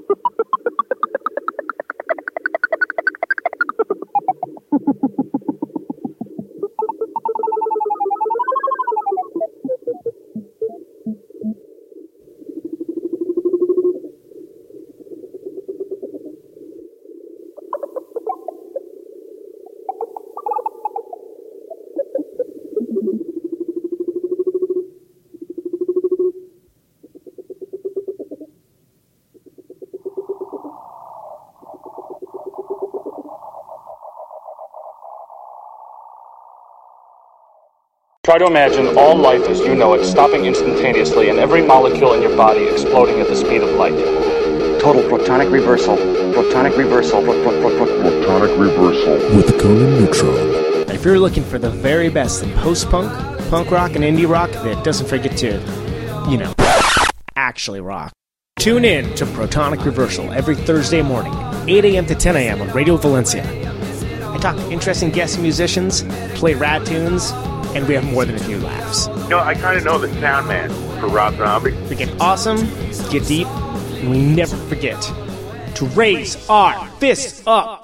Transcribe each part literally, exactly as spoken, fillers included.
Try to imagine all life as you know it stopping instantaneously and every molecule in your body exploding at the speed of light. Total protonic reversal. Protonic reversal. Pro- pro- pro- pro- protonic reversal. With the Conan Neutron. And if you're looking for the very best in post-punk, punk rock, and indie rock that doesn't forget to, you know, actually rock, tune in to Protonic Reversal every Thursday morning, eight a.m. to ten a.m. on Radio Valencia. I talk to interesting guest musicians, play rad tunes, and we have more than a few laughs. You know, I kind of know the sound man for Rob Zombie. We get awesome, get deep, and we never forget to raise our fists up.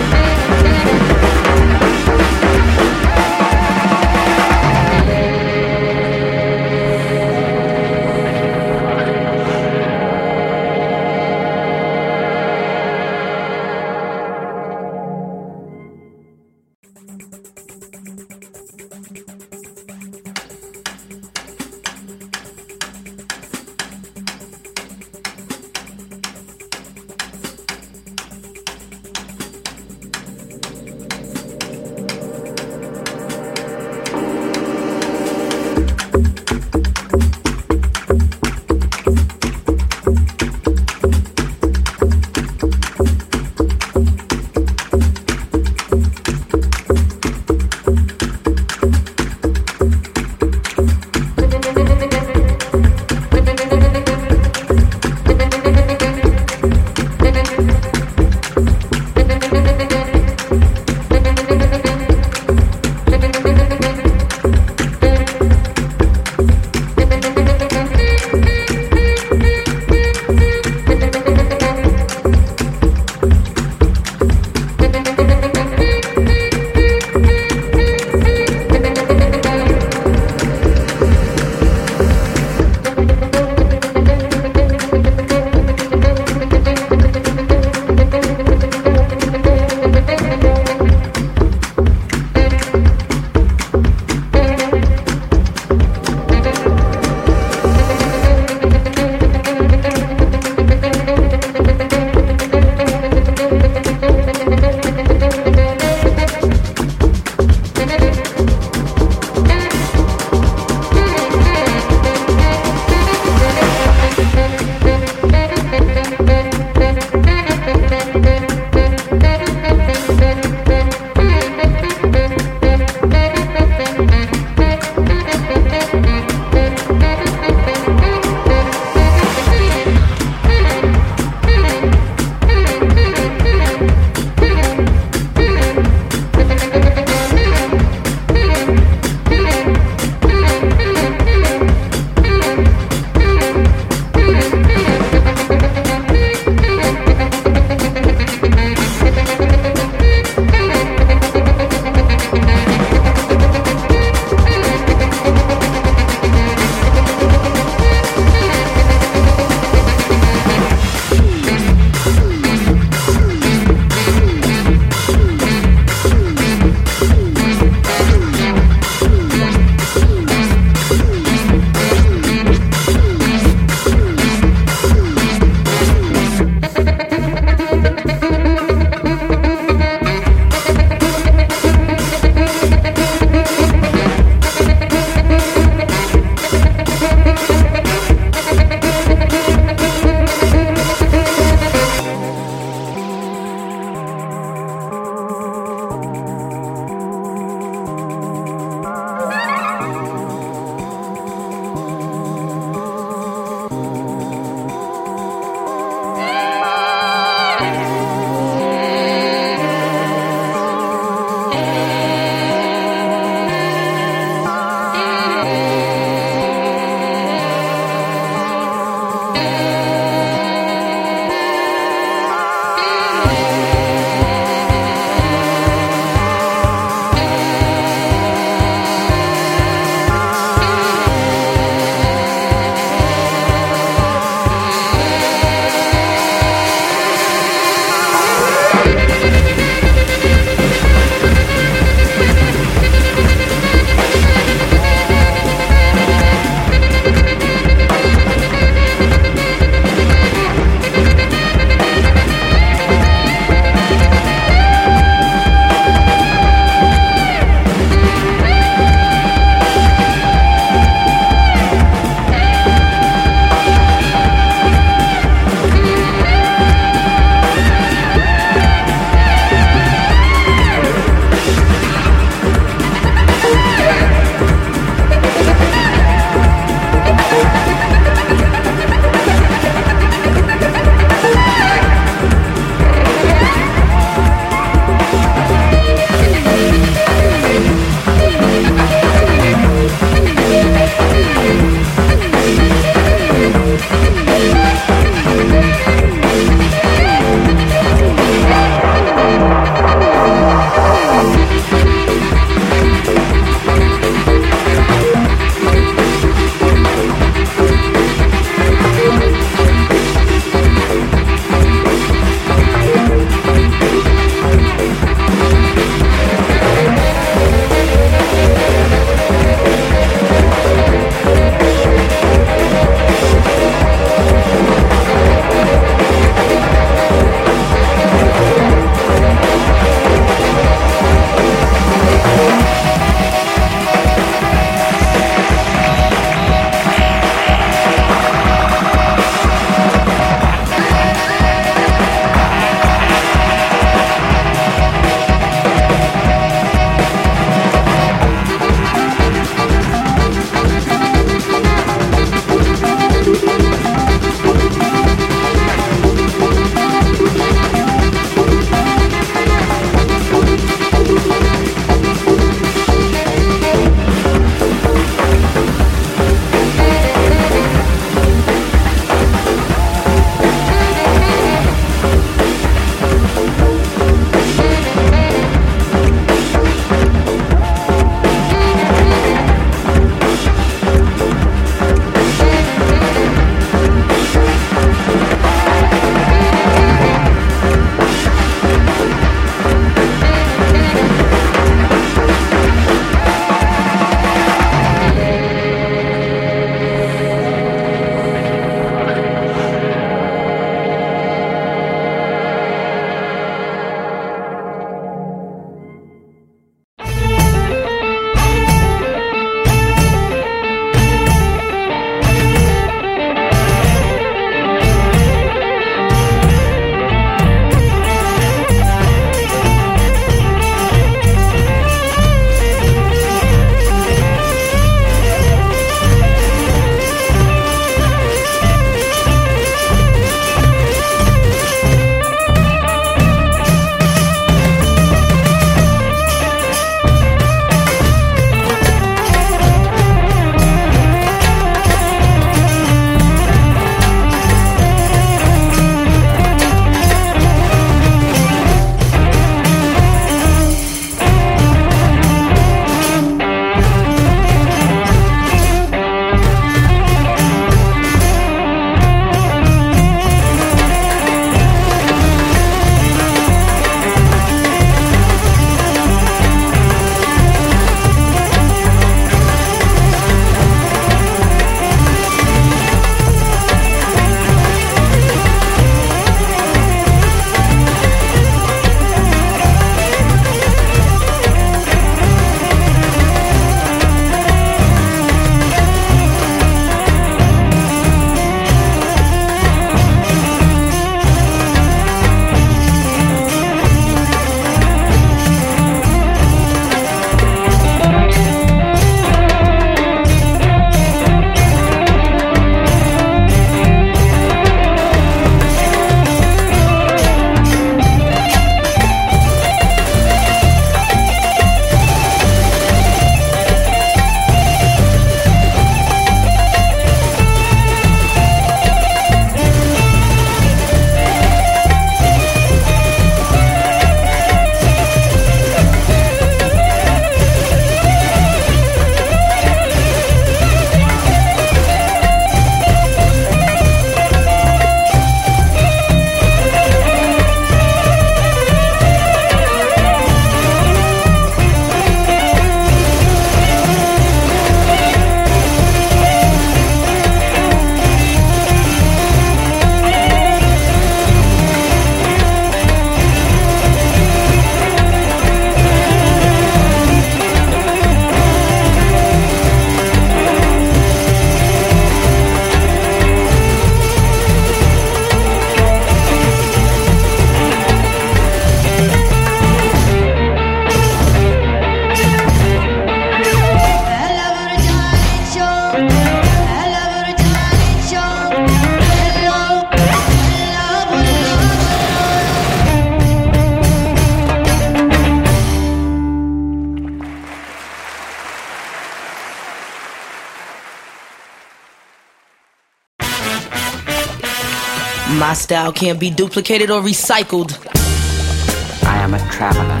My style can't be duplicated or recycled. I am a traveler,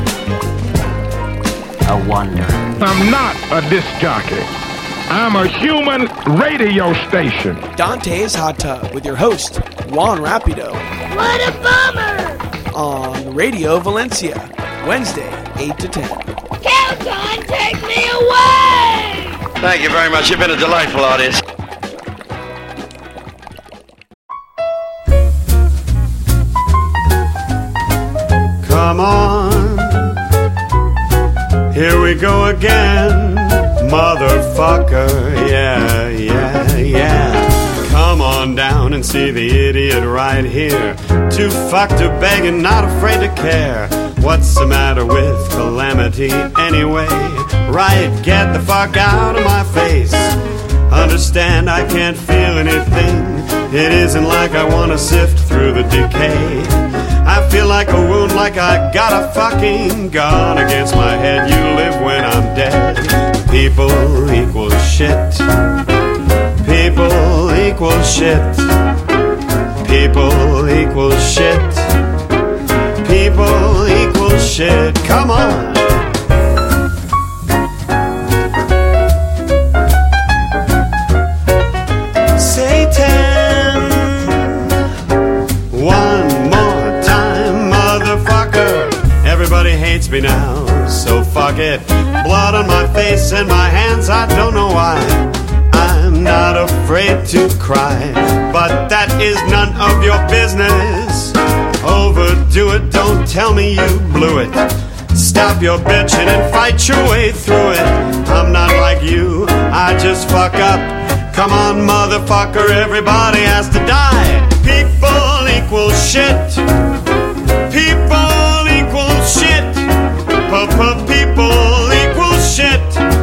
a wanderer. I'm not a disc jockey. I'm a human radio station. Dante's Hot Tub with your host, Juan Rapido. What a bummer! On Radio Valencia, Wednesday, eight to ten. Calgon, take me away! Thank you very much. You've been a delightful audience. Come on, here we go again, motherfucker, yeah, yeah, yeah. Come on down and see the idiot right here, too fucked to beg and not afraid to care. What's the matter with calamity anyway? Right, get the fuck out of my face. Understand I can't feel anything. It isn't like I want to sift through the decay. I feel like a wound, like I got a fucking gun against my head. You live when I'm dead. People equal shit. People equal shit. People equal shit. People equal shit. Come on. Satan. One more time, motherfucker. Everybody hates me now, so fuck it. Blood on my face and my hands, I don't know why. I'm not afraid to cry, but that is none of your business. Overdo it, don't tell me you blew it. Stop your bitching and fight your way through it. I'm not like you, I just fuck up. Come on, motherfucker, everybody has to die. People equal shit. People equal shit. P-p- people equal shit.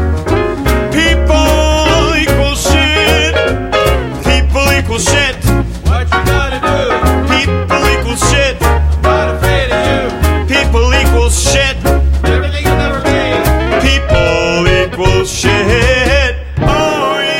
People equal shit. People equal shit. What you gonna do? People equal shit. I'm not afraid of you. People equal shit. Everything you'll never be. People equal shit. Oh yeah.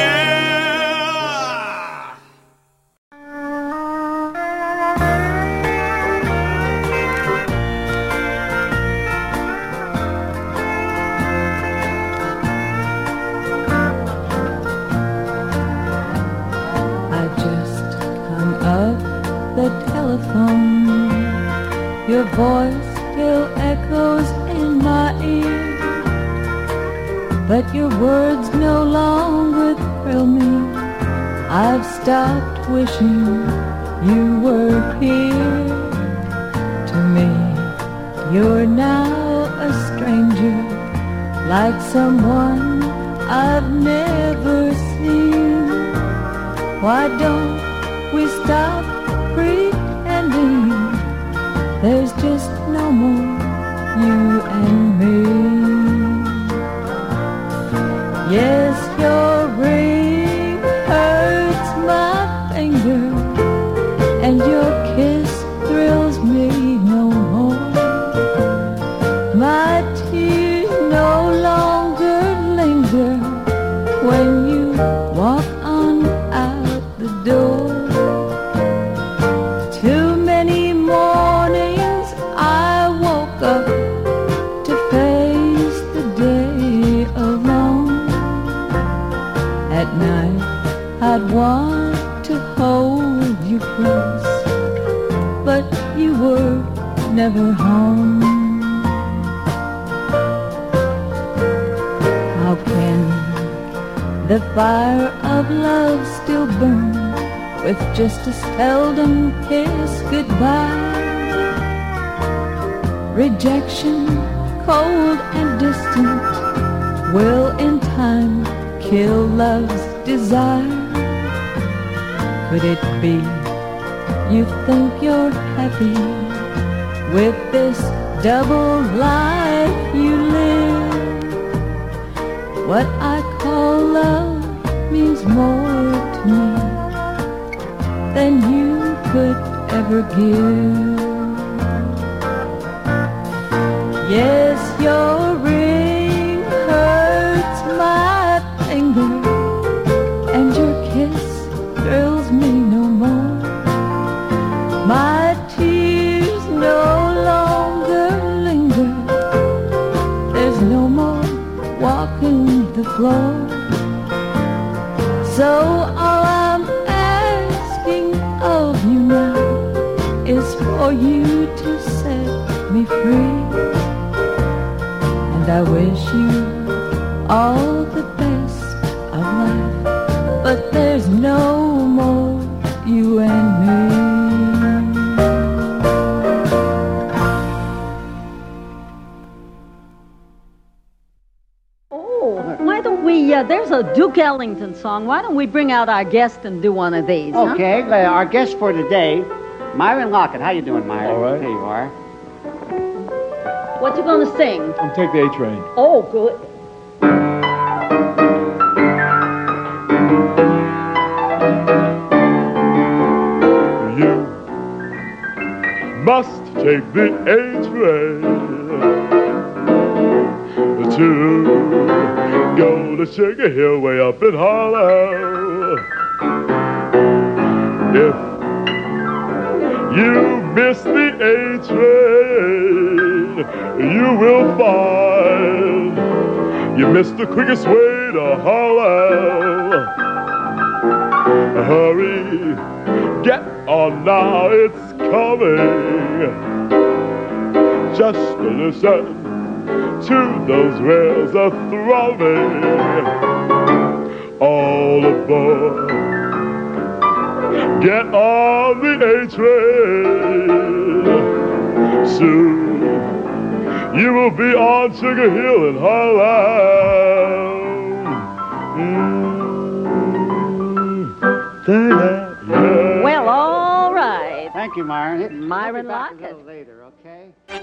I just hung up the telephone. Your voice still echoes in my ear, but your words no longer thrill me. I've stopped wishing you were here. To me, you're now a stranger, like someone I've never seen. Why don't we stop pretending there's just no more you and me? Yes, your ring hurts my finger, and your kiss thrills me no more. My tears no longer linger when you walk on out the door. Too many mornings I woke up to face the day alone. At night I'd want to hold you close, but you were never home. How can the fire of love still burn with just a seldom kiss goodbye? Rejection, cold and distant, will in time kill love's desire. Could it be you think you're happy with this double life you live? What I call love means more to me than you could ever give. Yes, your ring hurts my finger, and your kiss thrills me no more. the floor. So all I'm asking of you now is for you to set me free. And I wish you all the best of life, but there's no more you and me. Uh, there's a Duke Ellington song. Why don't we bring out our guest and do one of these? Okay, huh? uh, our guest for today, Myron Lockett. How you doing, Myron? All right. Here you are. What you gonna sing? I'm Take the A Train. Oh, good. You must take the A Train to go to Sugar Hill way up in Harlem. If you miss the A train, you will find you missed the quickest way to Harlem. Hurry, get on now, it's coming. Just listen to those rails are throbbing. All aboard, get on the A train. Soon you will be on Sugar Hill in Harlem. Mm. Well, all right. Thank you, Myron. Myron we'll Lockett. Later, okay?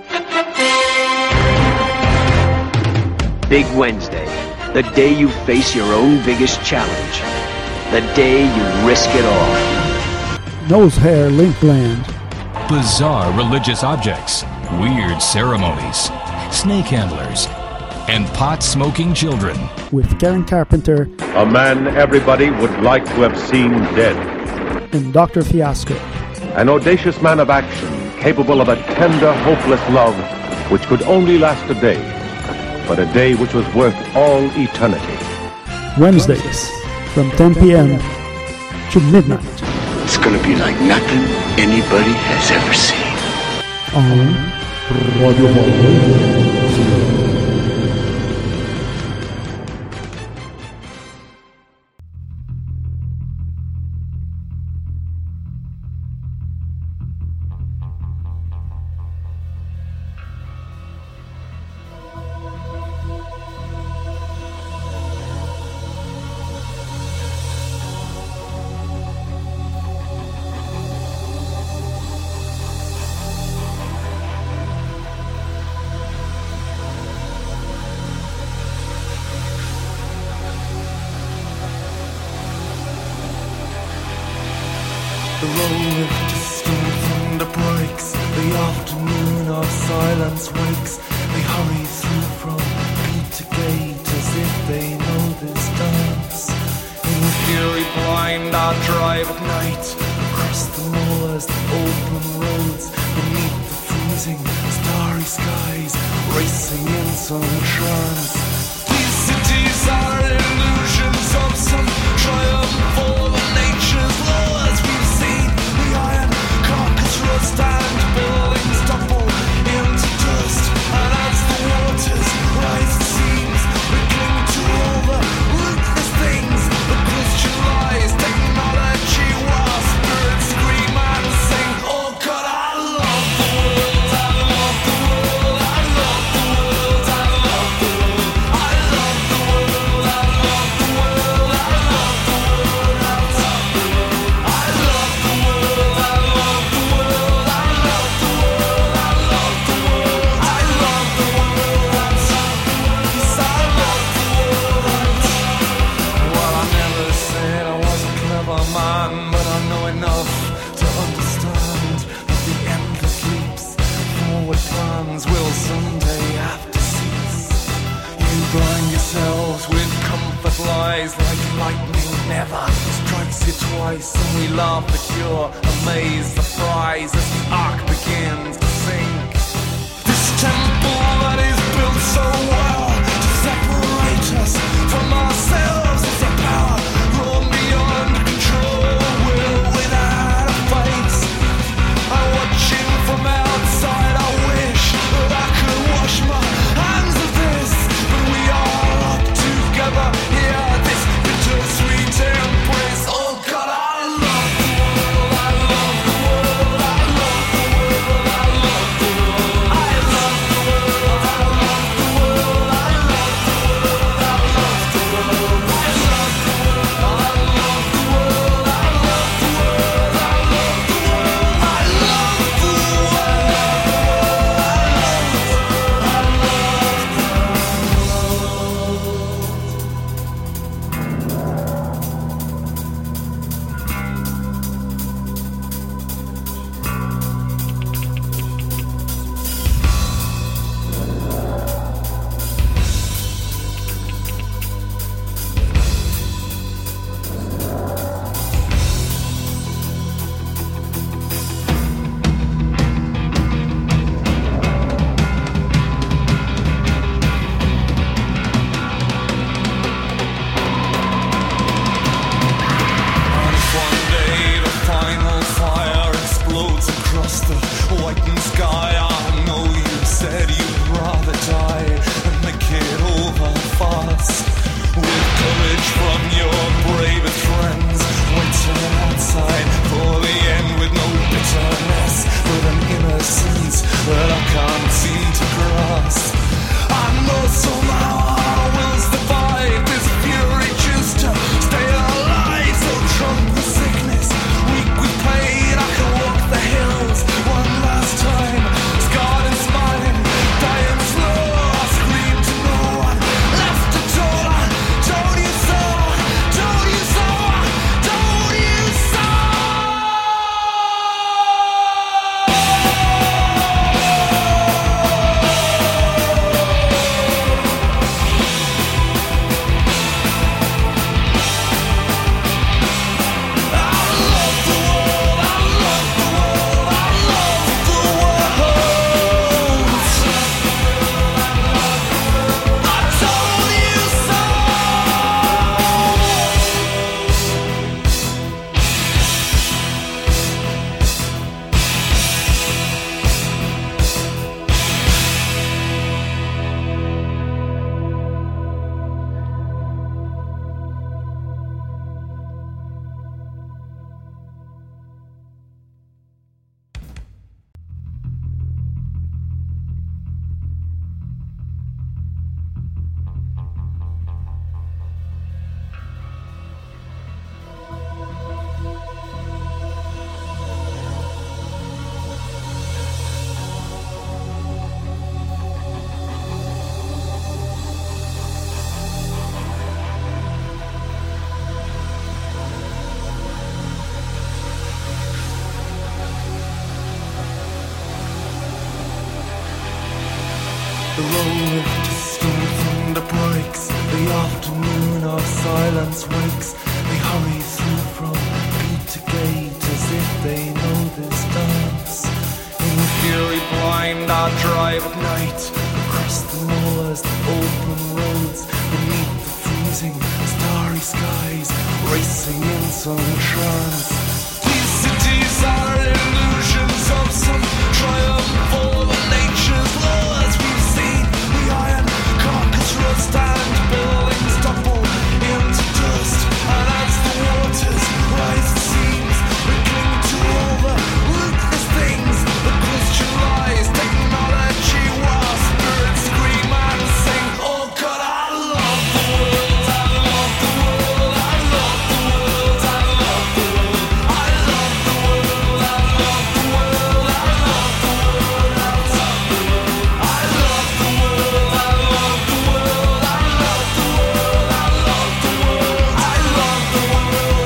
Big Wednesday, the day you face your own biggest challenge, the day you risk it all. Nose hair link gland. Bizarre religious objects, weird ceremonies, snake handlers, and pot-smoking children. With Karen Carpenter. A man everybody would like to have seen dead. And Doctor Fiasco. An audacious man of action, capable of a tender, hopeless love, which could only last a day. But a day which was worth all eternity. Wednesdays, from ten p.m. to midnight. It's going to be like nothing anybody has ever seen. On Radio Hall. The roll of distant thunder breaks. The afternoon of silence wakes. They hurry through from gate to gate as if they know this dance. In fury blind I drive at night across the moors, the open roads, beneath the freezing starry skies, racing in some trance. These cities are illusions of some triumph for the nature's laws. We've seen the iron carcass rust and buildings topple into dust, and as the waters rise it seems we cling to all the ruthless things. The Christian lies, technology, while spirits scream and sing. Oh God, I love the world, I love the world, I love the world, I love the world, I love the world, I love the world, I love the world, I love the world, I love the world, I love the world, I love the world, I love the world, I love the world, yes, I love the world. Well, I never said I was a clever man, but I know enough to understand that the endless leaps, forward plans will someday have to cease. You blind yourselves with comfort lies, like lightning never strikes you twice, and we laugh at your amazed surprise as the ark begins to sink. This temple that is built so well to separate us from The roll of distant thunder breaks. The afternoon of silence wakes. They hurry through from gate to gate as if they know this dance. In fury blind I drive at night across the moors, the open roads, beneath the freezing starry skies, racing in some trance. These cities are illusions of some triumph over nature's laws. We've seen the iron carcass rust and buildings topple into dust, and as the waters rise it seems we cling to all the ruthless things. The question lies, technology while spirits scream and sing. Oh God, I love the world, I love the world, I love the world, I love the world, I love the world, I love the world, I love the world, I love the world, I love the world, I love the world, I love the world, I love the world, I love the world,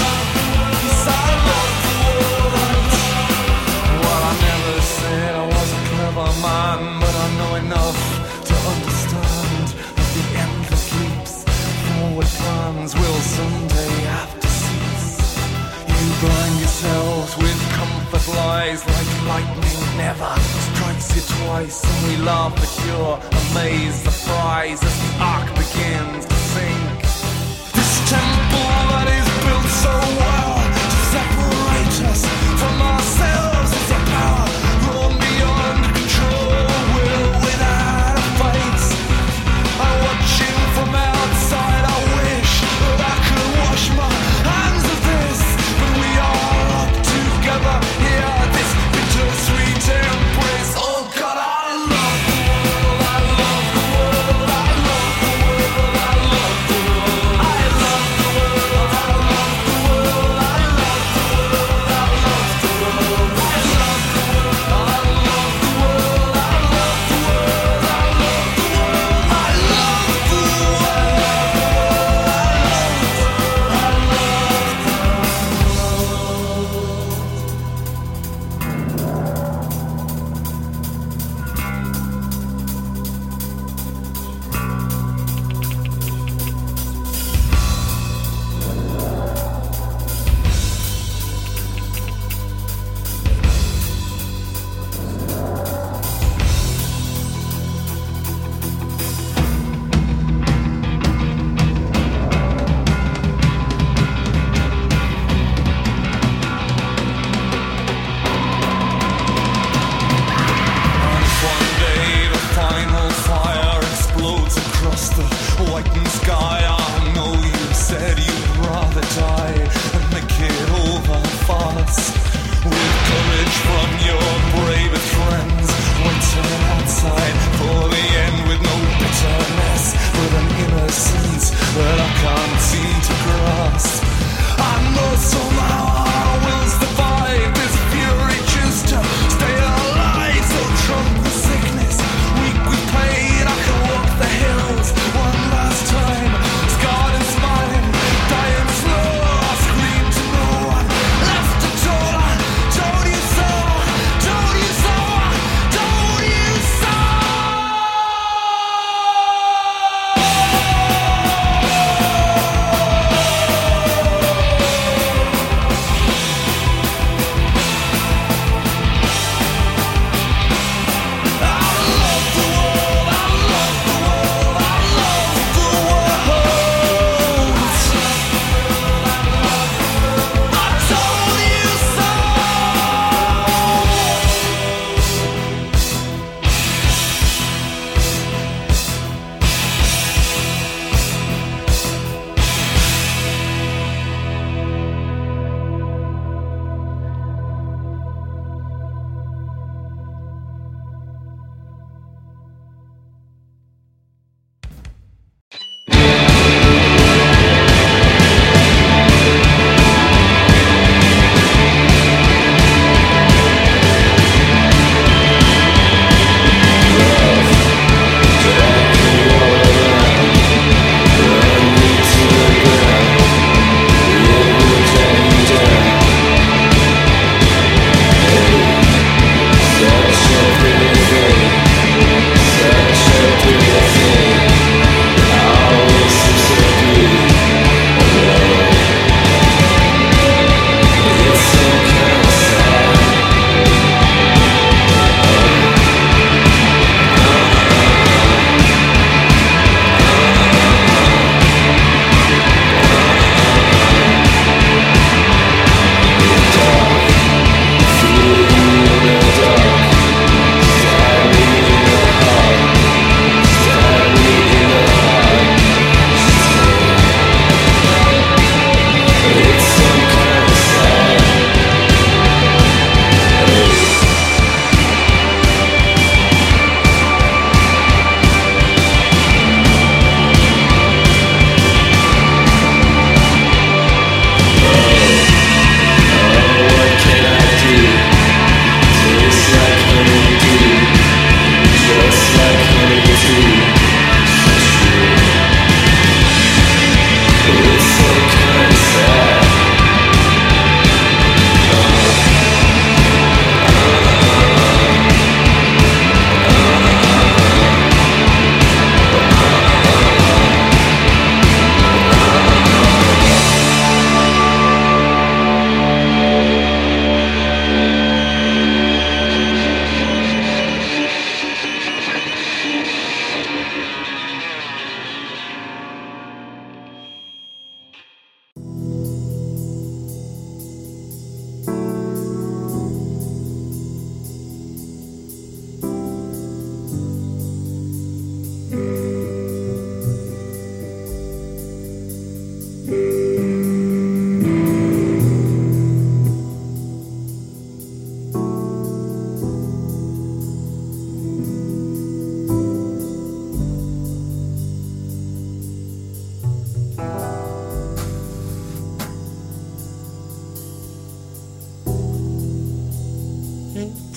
yes, I love the world. Well, I never said I was a clever man, but I know enough to understand that the endless leaps, forward plans will someday have to cease. You blind yourselves with comfort lies, like lightning never strikes you twice, and we laugh at your amazed surprise as the ark begins to sink. This temple that is built so well to separate us from ourselves is a power grown beyond control, will without a fight. I watch you from outside, I wish that I could wash my hands of this, but we are up together here, this bittersweet embrace. Oh God, I love the world, I love the world, I love the world, I love the world, I love the world.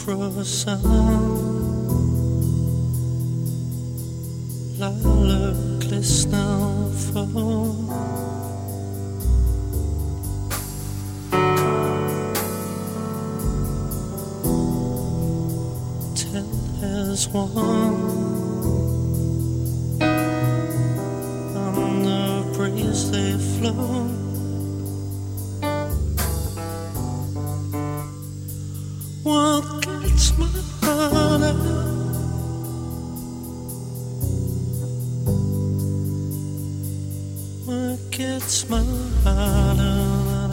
frozen la lycklig snöfall. Till as one on the breeze they flow. What gets my heart out? What gets my heart out?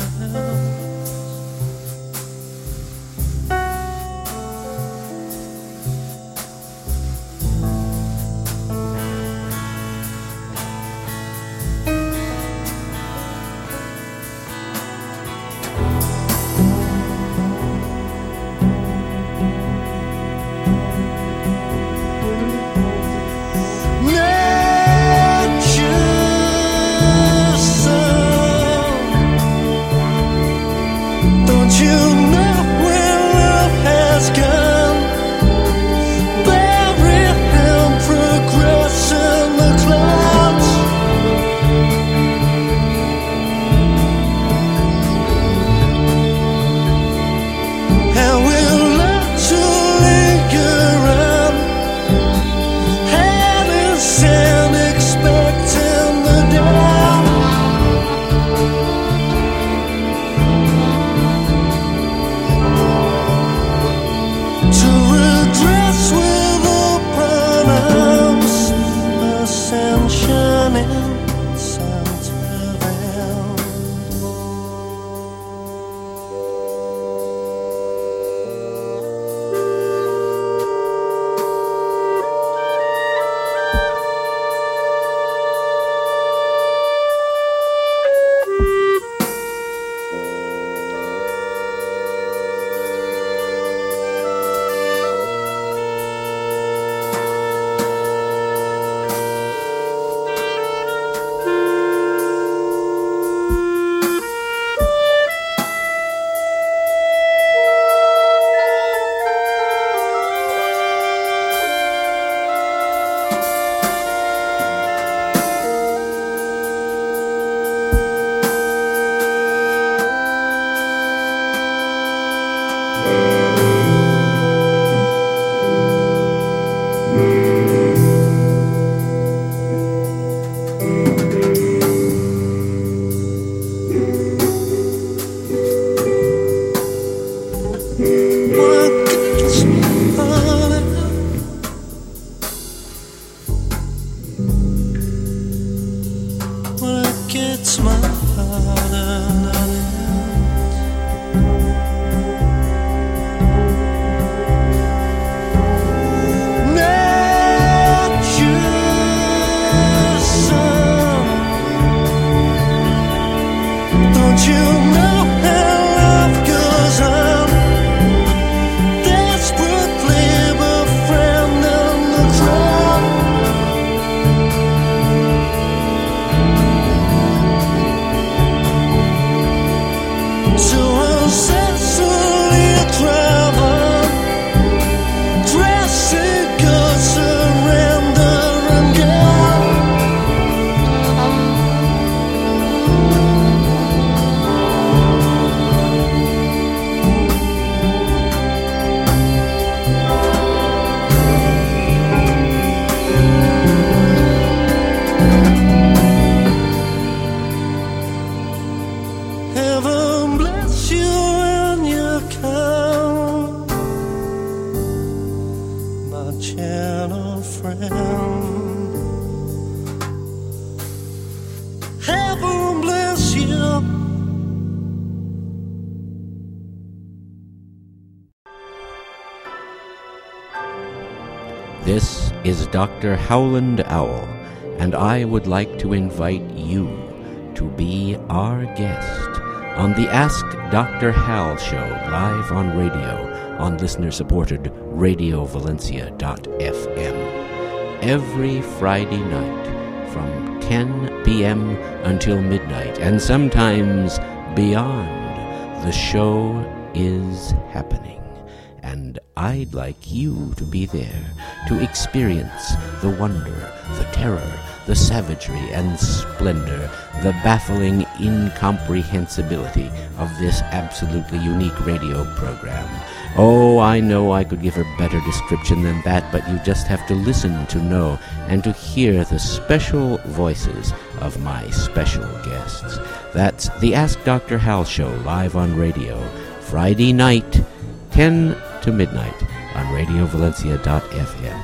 This is Doctor Howland Owl, and I would like to invite you to be our guest on the Ask Doctor Hal show live on radio on listener-supported radio valencia dot f m every Friday night from ten p.m. until midnight, and sometimes beyond. The show is happening, and I I'd like you to be there, to experience the wonder, the terror, the savagery and splendor, the baffling incomprehensibility of this absolutely unique radio program. Oh, I know I could give a better description than that, but you just have to listen to know and to hear the special voices of my special guests. That's the Ask Doctor Hal Show, live on radio, Friday night, ten to midnight, on radio valencia dot f m.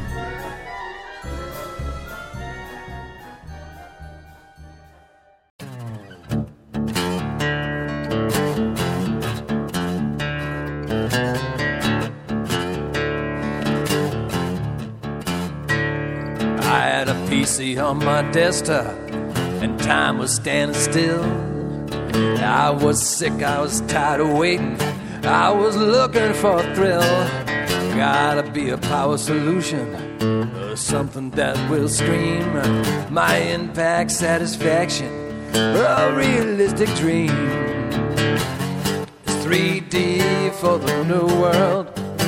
P C on my desktop, and time was standing still. I was sick, I was tired of waiting, I was looking for a thrill. Gotta be a power solution, or something that will scream my impact satisfaction, a realistic dream. It's three D for the new world.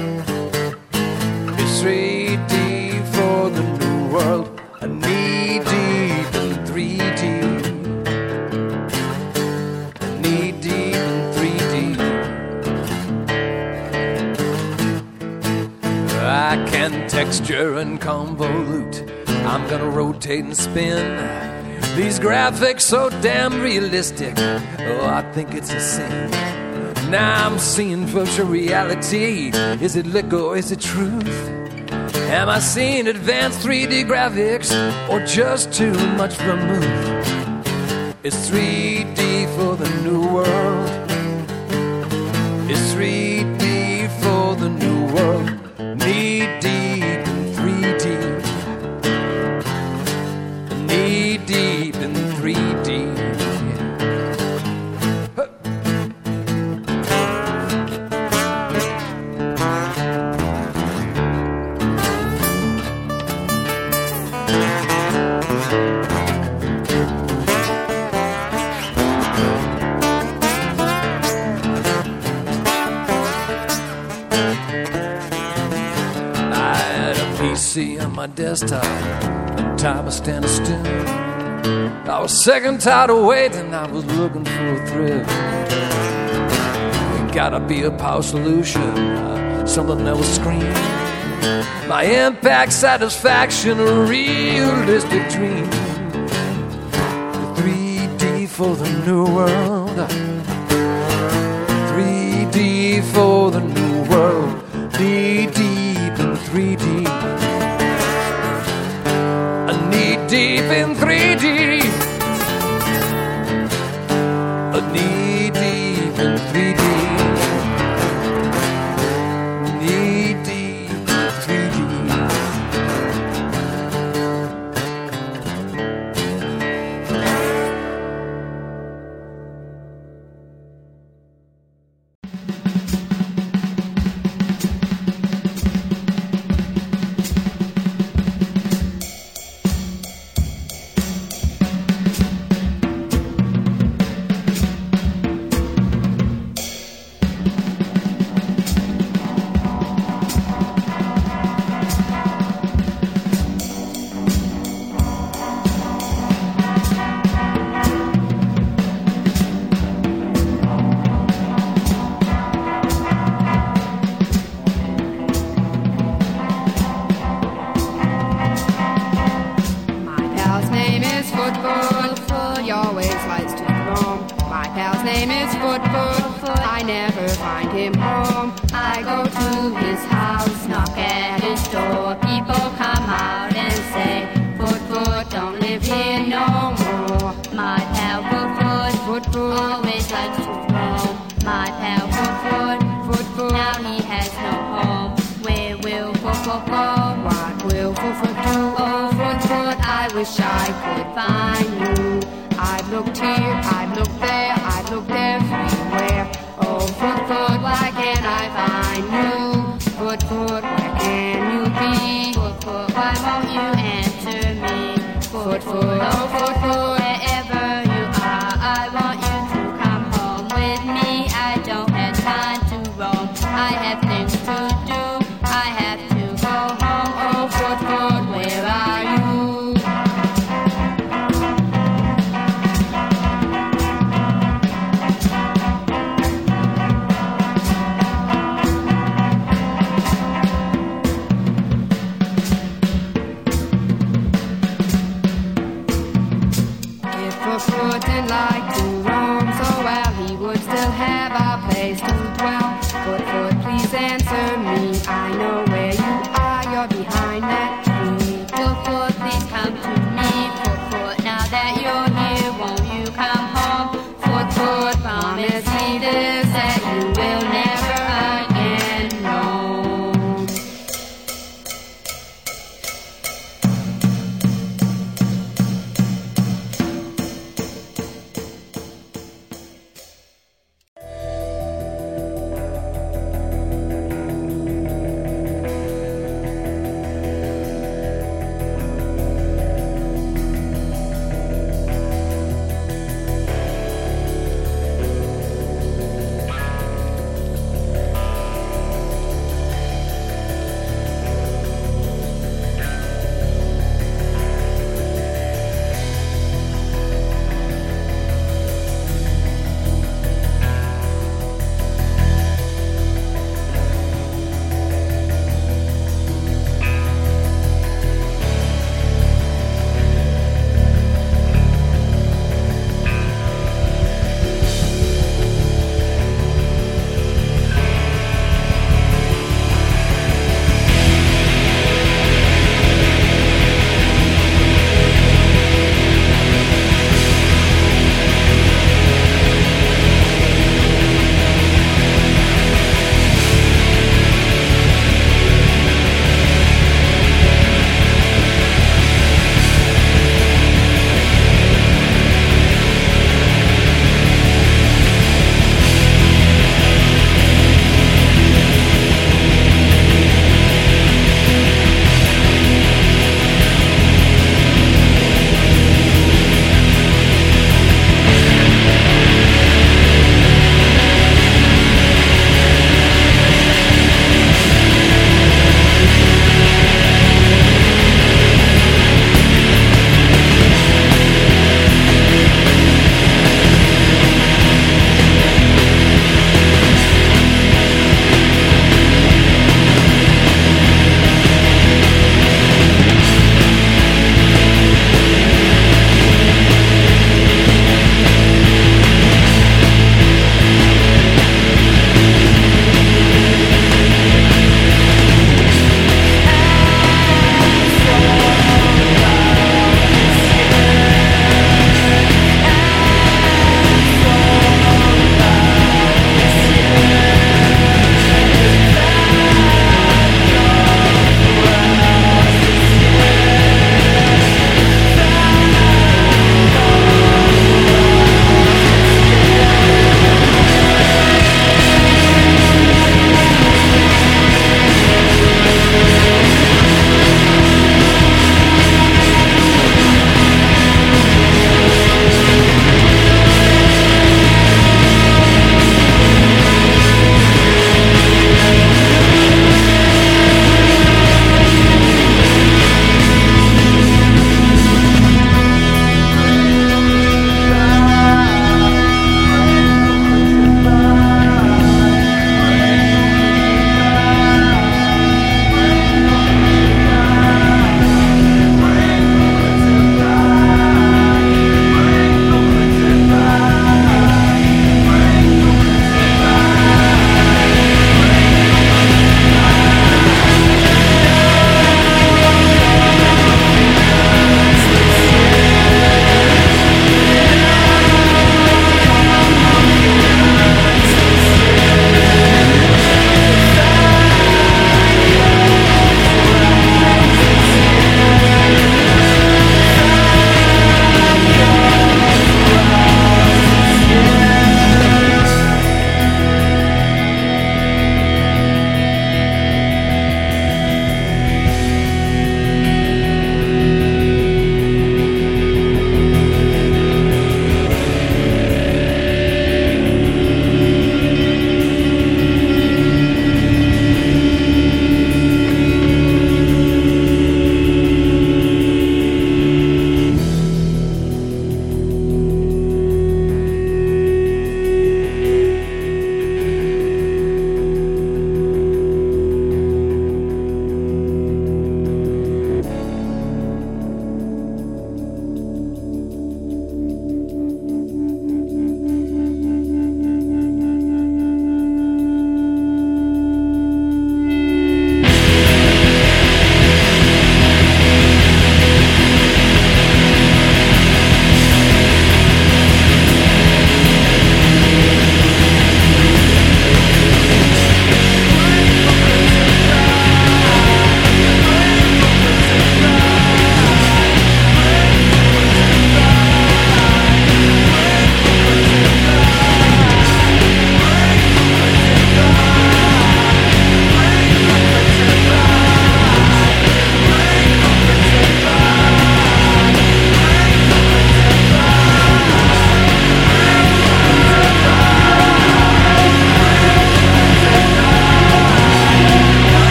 It's three D for the new world. Knee deep in three D, knee deep in three D. I can texture and convolute, I'm gonna rotate and spin. These graphics so damn realistic, oh, I think it's a sin. Now I'm seeing virtual reality. Is it liquor or is it truth? Am I seeing advanced three D graphics or just too much vermouth? It's three D for the new world. It's three D for the new world. Knee deep in three D. Knee deep in three D. On my desktop, and time was standing still. I was sick and tired of waiting, I was looking for a thrill. It gotta be a power solution, uh, something that will scream my impact satisfaction, a realistic dream. three D for the new world. three D for the new world. Knee deep in three D. Deep in three D, a knee deep in three D, knee deep in three D. I have things to do. wouldn't like to roam so well, he would still have a